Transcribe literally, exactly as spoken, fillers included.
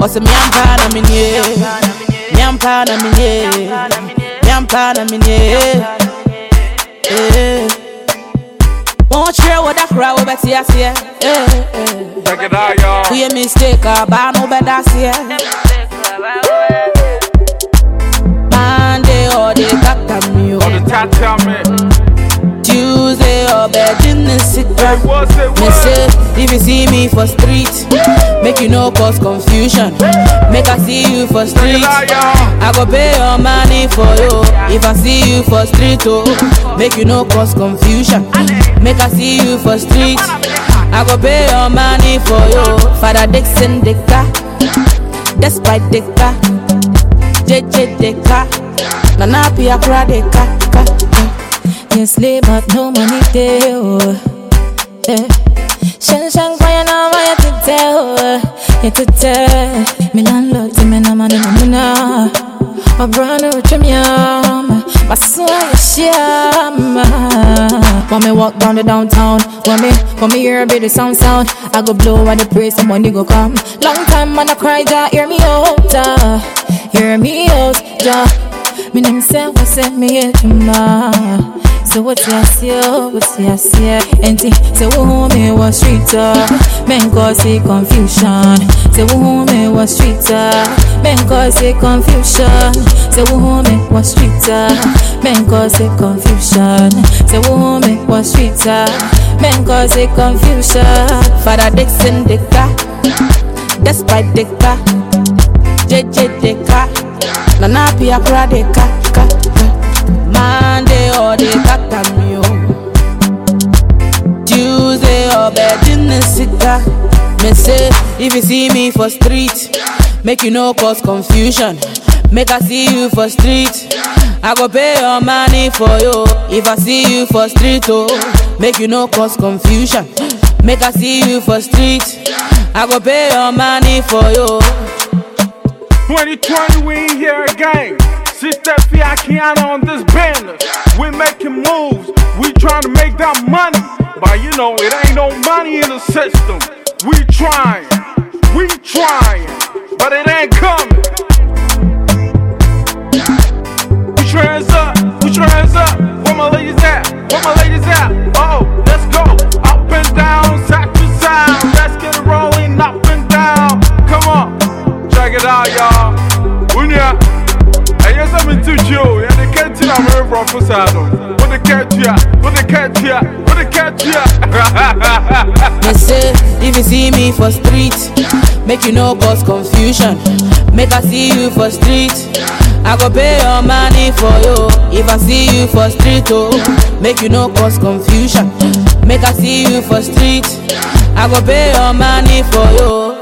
Ose miampa na minye, miampa na minye, miampa na minye. Eh, won't share what that crowd will bet yes yeah. Eh, check it out, y'all. we a mistake, but no better see. Monday or the captain me, Or the tata me. Tuesday or bed in the sick. Me say, if you see me for street, make you no cause confusion. Make I see you for street, I go pay your money for you. If I see you for street, oh, make you no cause confusion. Make I see you for street, I go pay your money for you. Father Dixon Deka, despite Deka, J J Deka, Nana Pia Kra Deka. Yes, slay, but no money there. Oh. Eh. Shan shan kwaya na maya tete oh. Ya tete. Me landlord to me na mani na muna. A brand new chimyam. Masua yashiyam. When me walk down the downtown, when me when me hear a bit of sound sound, I go blow at the praise, some money go come. Long time man I cry, ja, hear me out, ja. Hear me out, ja. Me name say what say me here tomorrow. So what's your seal, what's your seal? Enti, say who me was streeter, men cause say confusion. Say who me was streeter, men cause say confusion. Say who me was streeter, men cause say confusion. Say who me was streeter, men cause say confusion. Father Dixon Deka, despite Deka, J J Deka, Nana Pia Kra Deka. Monday or the Katamio, Tuesday or bed in the sicker. Me say, if you see me for street, make you no cause confusion. Make I see you for street, I go pay your money for you. If I see you for street, oh, make you no cause confusion. Make I see you for street, I go pay your money for you. twenty twenty, we ain't here again. Sister Fiakiana on this banner. We making moves, we trying to make that money. But you know, it ain't no money in the system. We trying, we trying, but it ain't coming. Put your hands up, put your hands up. Where my ladies at? Where my ladies at? Oh, let's go. Up and down, side to side. Let's get it rolling, up and down. Come on, check it out, y'all. Unya. Yes, I'm into you. And the cat here, I'm very rough for saddle. What the cat here? What the cat here? What the cat here? Me say, if you see me for street, make you no cause confusion. Make I see you for street, I go pay your money for you. If I see you for street, oh, make you no cause confusion. Make I see you for street, I go pay your money for you.